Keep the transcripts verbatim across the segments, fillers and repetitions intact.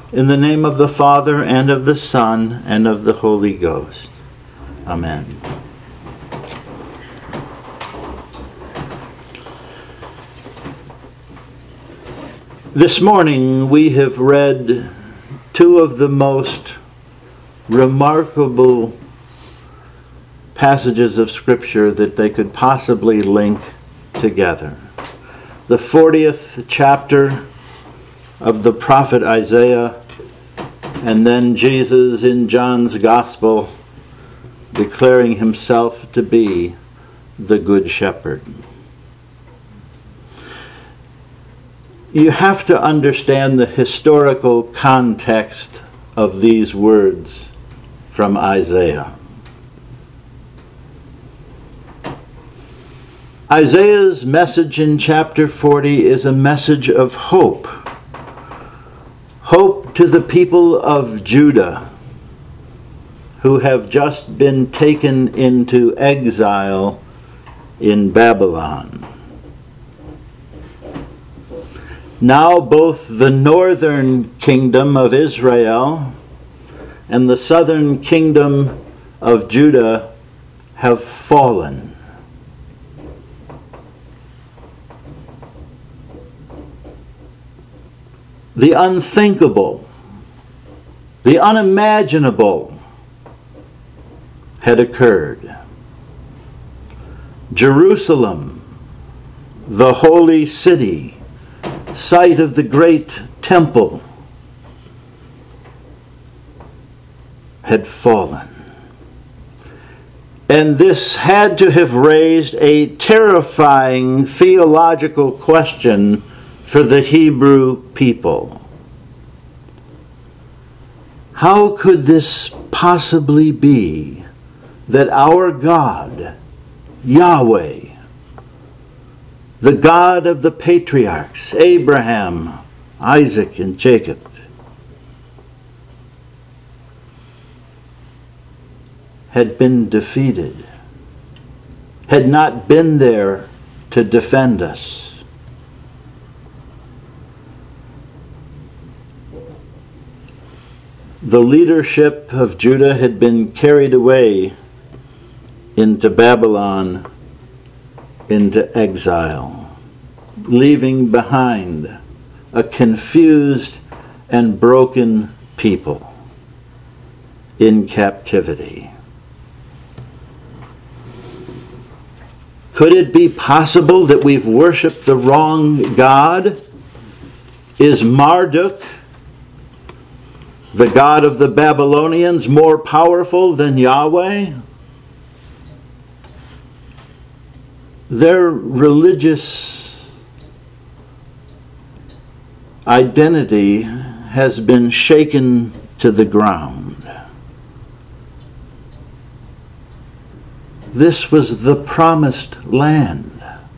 In the name of the Father, and of the Son, and of the Holy Ghost. Amen. This morning we have read two of the most remarkable passages of Scripture that they could possibly link together. The fortieth chapter of the prophet Isaiah, and then Jesus in John's Gospel declaring himself to be the Good Shepherd. You have to understand the historical context of these words from Isaiah. Isaiah's message in chapter forty is a message of hope. Hope to the people of Judah who have just been taken into exile in Babylon. Now both the northern kingdom of Israel and the southern kingdom of Judah have fallen. The unthinkable, the unimaginable had occurred. Jerusalem, the holy city, site of the great temple, had fallen. And this had to have raised a terrifying theological question for the Hebrew people. How could this possibly be that our God, Yahweh, the God of the patriarchs, Abraham, Isaac, and Jacob, had been defeated, had not been there to defend us? The leadership of Judah had been carried away into Babylon, into exile, leaving behind a confused and broken people in captivity. Could it be possible that we've worshiped the wrong God? Is Marduk, the god of the Babylonians, more powerful than Yahweh? Their religious identity has been shaken to the ground. This was the promised land.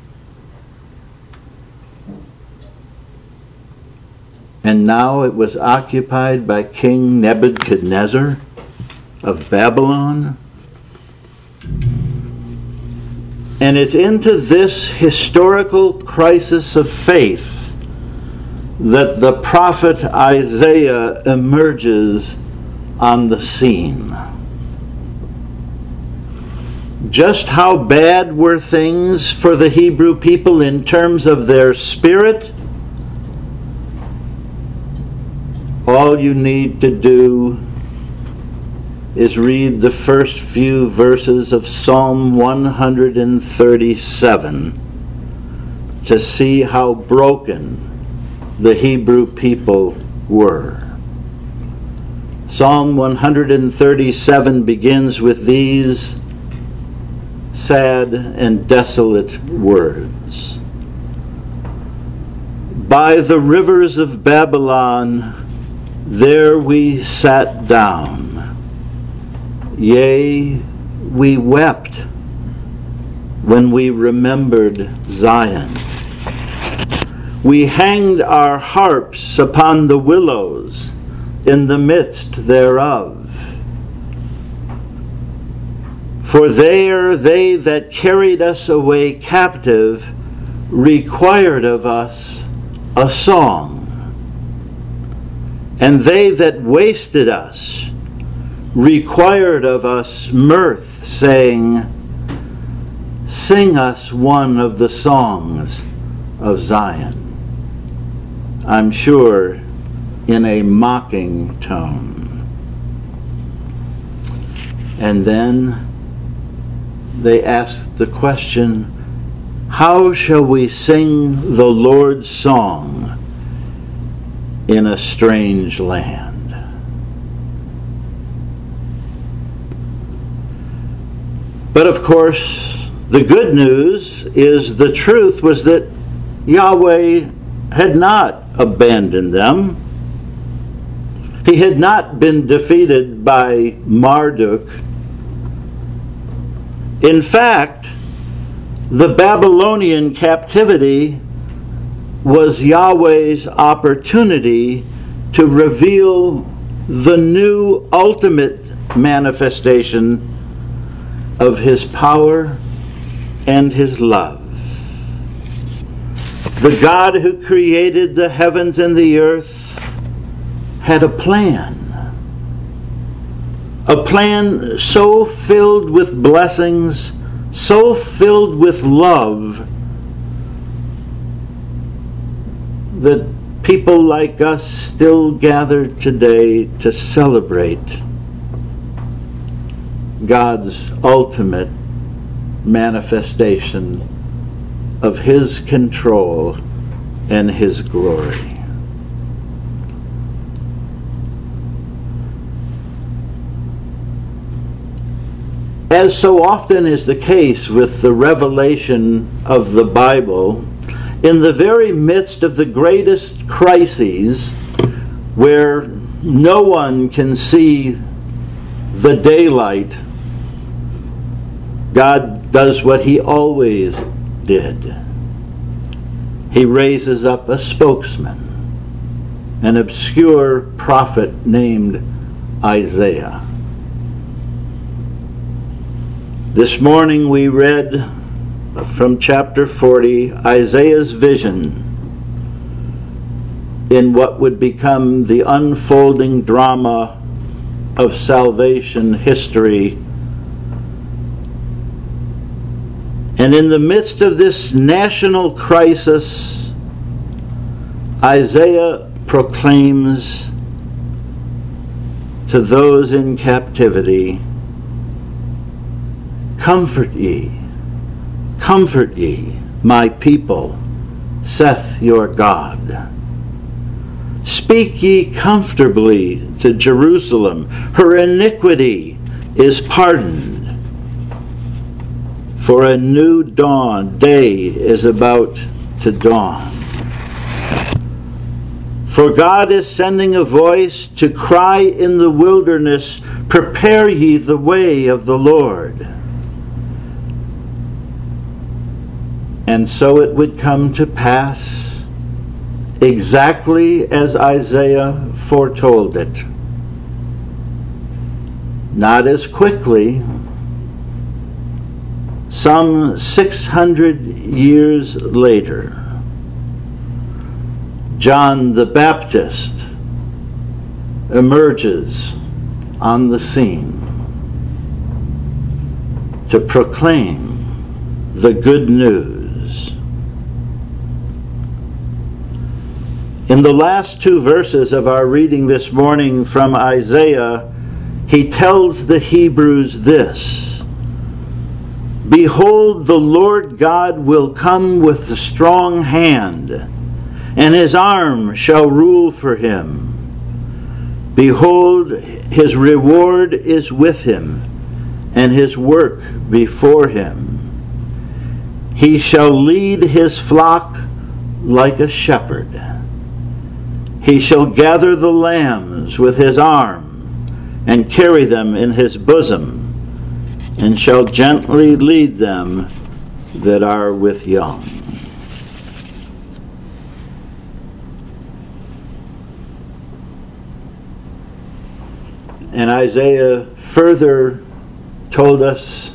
And now it was occupied by King Nebuchadnezzar of Babylon. And it's into this historical crisis of faith that the prophet Isaiah emerges on the scene. Just how bad were things for the Hebrew people in terms of their spirit? All you need to do is read the first few verses of Psalm one thirty-seven to see how broken the Hebrew people were. Psalm one thirty-seven begins with these sad and desolate words. By the rivers of Babylon, there we sat down. Yea, we wept when we remembered Zion. We hanged our harps upon the willows in the midst thereof. For there they that carried us away captive required of us a song. And they that wasted us required of us mirth, saying, Sing us one of the songs of Zion. I'm sure in a mocking tone. And then they asked the question, how shall we sing the Lord's song in a strange land? But of course, the good news is the truth was that Yahweh had not abandoned them. He had not been defeated by Marduk. In fact, the Babylonian captivity was Yahweh's opportunity to reveal the new ultimate manifestation of his power and his love. The God who created the heavens and the earth had a plan. A plan so filled with blessings, so filled with love, that people like us still gather today to celebrate God's ultimate manifestation of his control and his glory. As so often is the case with the revelation of the Bible, in the very midst of the greatest crises, where no one can see the daylight, God does what he always did. He raises up a spokesman, an obscure prophet named Isaiah. This morning we read from chapter forty, Isaiah's vision in what would become the unfolding drama of salvation history. And in the midst of this national crisis, Isaiah proclaims to those in captivity, Comfort ye, comfort ye, my people, saith your God. Speak ye comfortably to Jerusalem, her iniquity is pardoned. For a new dawn, day is about to dawn. For God is sending a voice to cry in the wilderness, prepare ye the way of the Lord. And so it would come to pass exactly as Isaiah foretold it. Not as quickly. Some six hundred years later, John the Baptist emerges on the scene to proclaim the good news. In the last two verses of our reading this morning from Isaiah, he tells the Hebrews this: Behold, the Lord God will come with a strong hand, and his arm shall rule for him. Behold, his reward is with him, and his work before him. He shall lead his flock like a shepherd. He shall gather the lambs with his arm, and carry them in his bosom, and shall gently lead them that are with young. And Isaiah further told us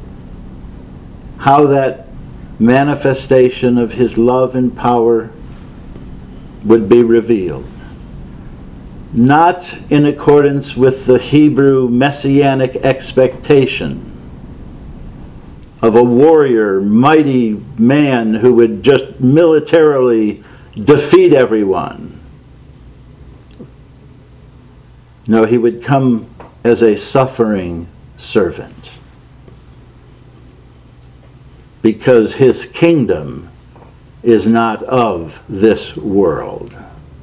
how that manifestation of his love and power would be revealed. not in accordance with the Hebrew messianic expectation of a warrior, mighty man who would just militarily defeat everyone. No, he would come as a suffering servant, because his kingdom is not of this world.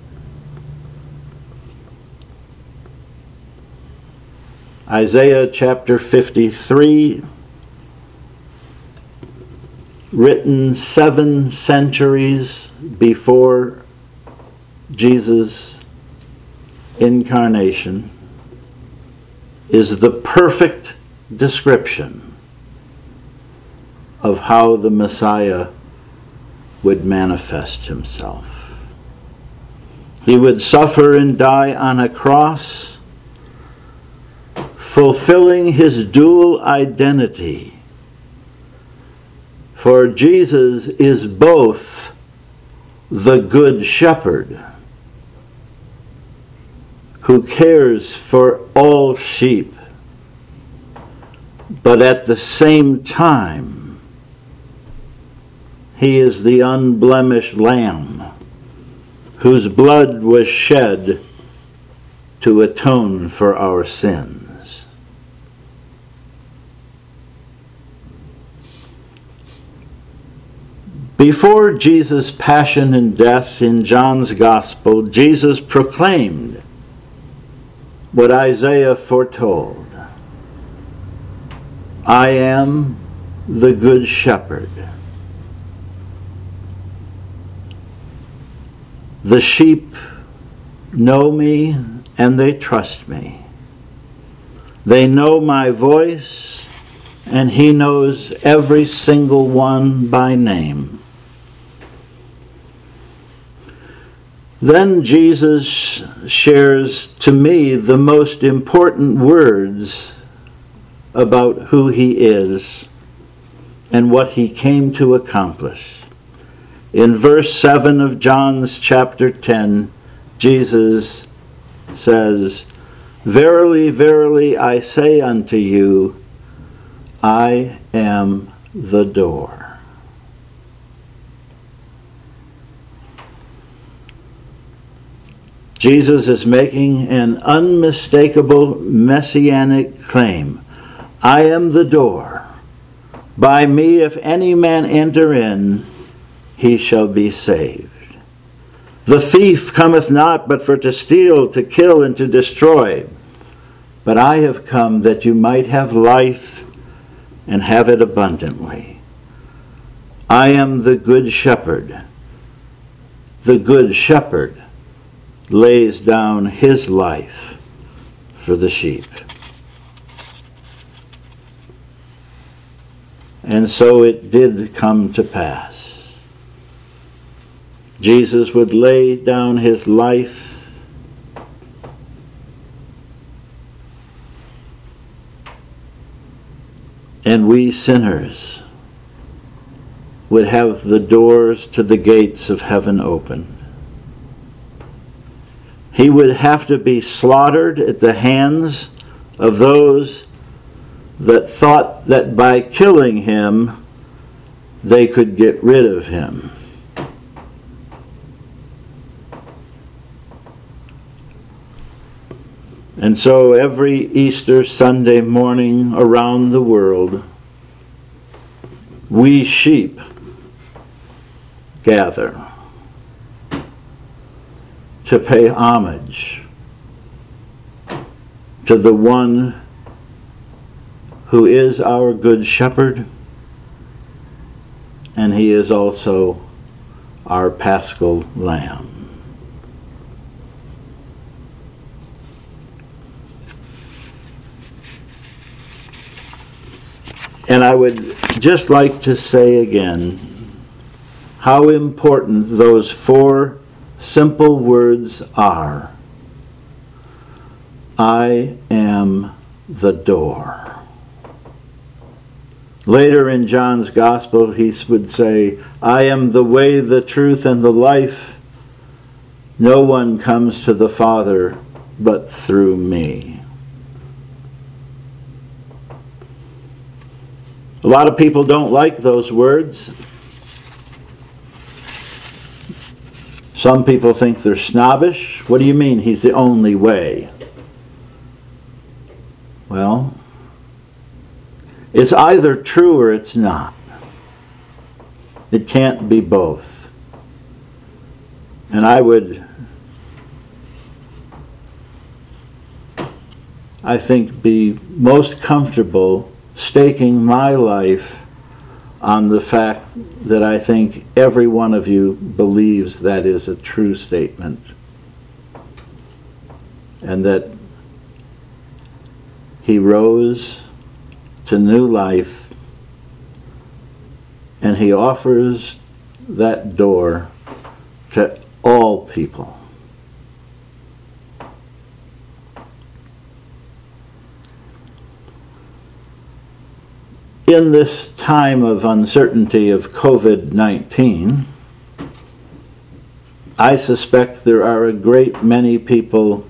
Isaiah chapter fifty-three, written seven centuries before Jesus' incarnation, is the perfect description of how the Messiah would manifest himself. He would suffer and die on a cross, fulfilling his dual identity. For Jesus is both the Good Shepherd, who cares for all sheep, but at the same time, he is the unblemished Lamb, whose blood was shed to atone for our sins. Before Jesus' passion and death in John's Gospel, Jesus proclaimed what Isaiah foretold. I am the Good Shepherd. The sheep know me and they trust me. They know my voice, and he knows every single one by name. Then Jesus shares to me the most important words about who he is and what he came to accomplish. In verse seven of John's chapter ten, Jesus says, Verily, verily, I say unto you, I am the door. Jesus is making an unmistakable messianic claim. I am the door. By me, if any man enter in, he shall be saved. The thief cometh not but for to steal, to kill, and to destroy. But I have come that you might have life and have it abundantly. I am the good shepherd. The good shepherd lays down his life for the sheep. And so it did come to pass. Jesus would lay down his life and we sinners would have the doors to the gates of heaven opened. He would have to be slaughtered at the hands of those that thought that by killing him they could get rid of him. And so every Easter Sunday morning around the world, we sheep gather to pay homage to the one who is our good shepherd, and he is also our paschal lamb. And I would just like to say again how important those four simple words are. I am the door. Later in John's Gospel, he would say, I am the way, the truth, and the life. No one comes to the Father but through me. A lot of people don't like those words. Some people think they're snobbish. What do you mean he's the only way? Well, it's either true or it's not. It can't be both. And I would, I think, be most comfortable staking my life on the fact that I think every one of you believes that is a true statement. And that he rose to new life, and he offers that door to all people. In this time of uncertainty of covid nineteen, I suspect there are a great many people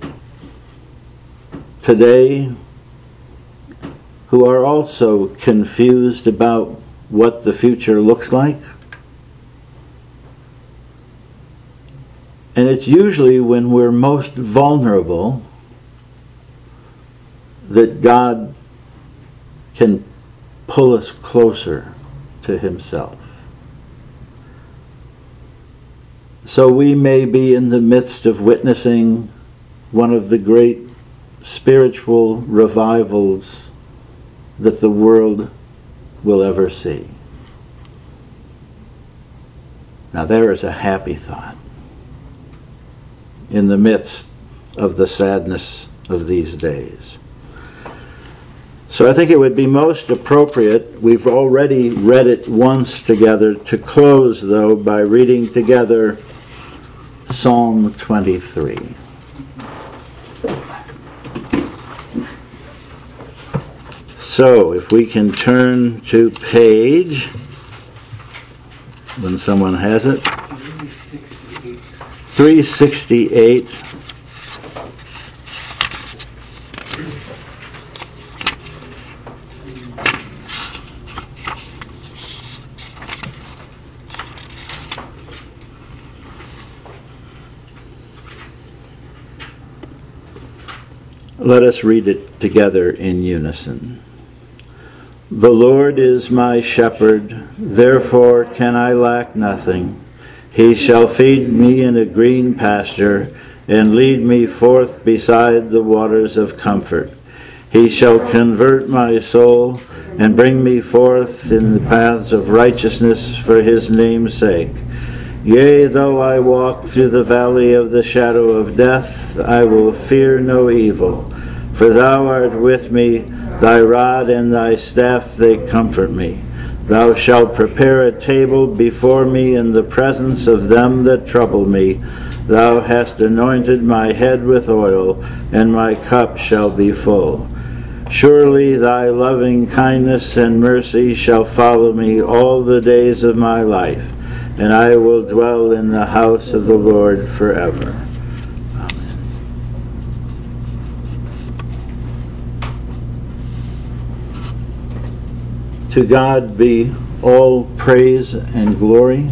today who are also confused about what the future looks like. And it's usually when we're most vulnerable that God can pull us closer to himself. So we may be in the midst of witnessing one of the great spiritual revivals that the world will ever see. Now there is a happy thought in the midst of the sadness of these days. So I think it would be most appropriate, we've already read it once together, to close, though, by reading together Psalm twenty-three. So, if we can turn to page, when someone has it, three sixty-eight. Let us read it together in unison. The Lord is my shepherd, therefore can I lack nothing. He shall feed me in a green pasture, and lead me forth beside the waters of comfort. He shall convert my soul, and bring me forth in the paths of righteousness for his name's sake. Yea, though I walk through the valley of the shadow of death, I will fear no evil. For thou art with me, thy rod and thy staff, they comfort me. Thou shalt prepare a table before me in the presence of them that trouble me. Thou hast anointed my head with oil, and my cup shall be full. Surely thy loving kindness and mercy shall follow me all the days of my life, and I will dwell in the house of the Lord forever. To God be all praise and glory,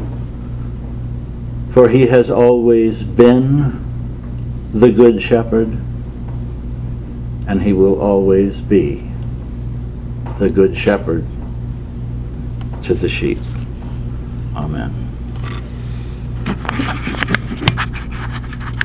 for he has always been the Good Shepherd, and he will always be the Good Shepherd to the sheep. Amen.